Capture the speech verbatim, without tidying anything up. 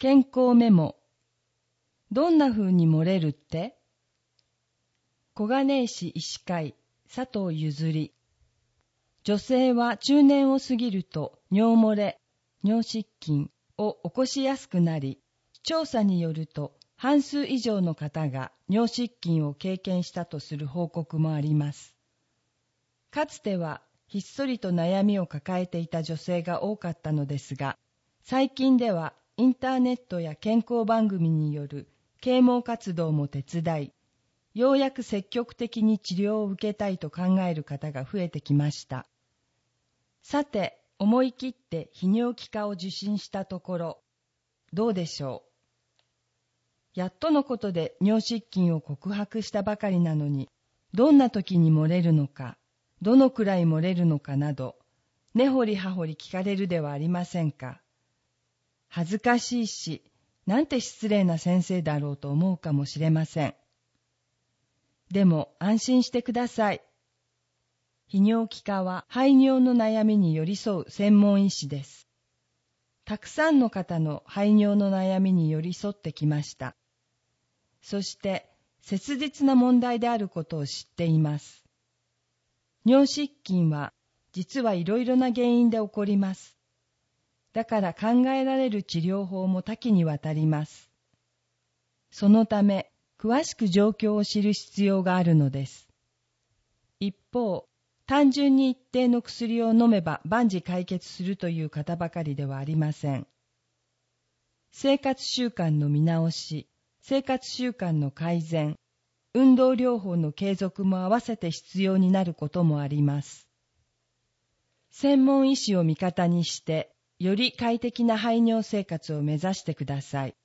健康メモ。どんな風に漏れるって？小金井市医師会佐藤ゆずり。女性は中年を過ぎると尿漏れ、尿失禁を起こしやすくなり、調査によると半数以上の方が尿失禁を経験したとする報告もあります。かつてはひっそりと悩みを抱えていた女性が多かったのですが、最近ではインターネットや健康番組による啓蒙活動も手伝い、ようやく積極的に治療を受けたいと考える方が増えてきました。さて、思い切って泌尿器科を受診したところ、どうでしょう。やっとのことで尿失禁を告白したばかりなのに、どんな時に漏れるのか、どのくらい漏れるのかなど、根掘り葉掘り聞かれるではありませんか。恥ずかしいし、なんて失礼な先生だろうと思うかもしれません。でも安心してください。泌尿器科は排尿の悩みに寄り添う専門医師です。たくさんの方の排尿の悩みに寄り添ってきました。そして切実な問題であることを知っています。尿失禁は実はいろいろな原因で起こります。だから考えられる治療法も多岐にわたります。そのため、詳しく状況を知る必要があるのです。一方、単純に一定の薬を飲めば万事解決するという方ばかりではありません。生活習慣の見直し、生活習慣の改善、運動療法の継続も合わせて必要になることもあります。専門医師を味方にして、より快適な排尿生活を目指してください。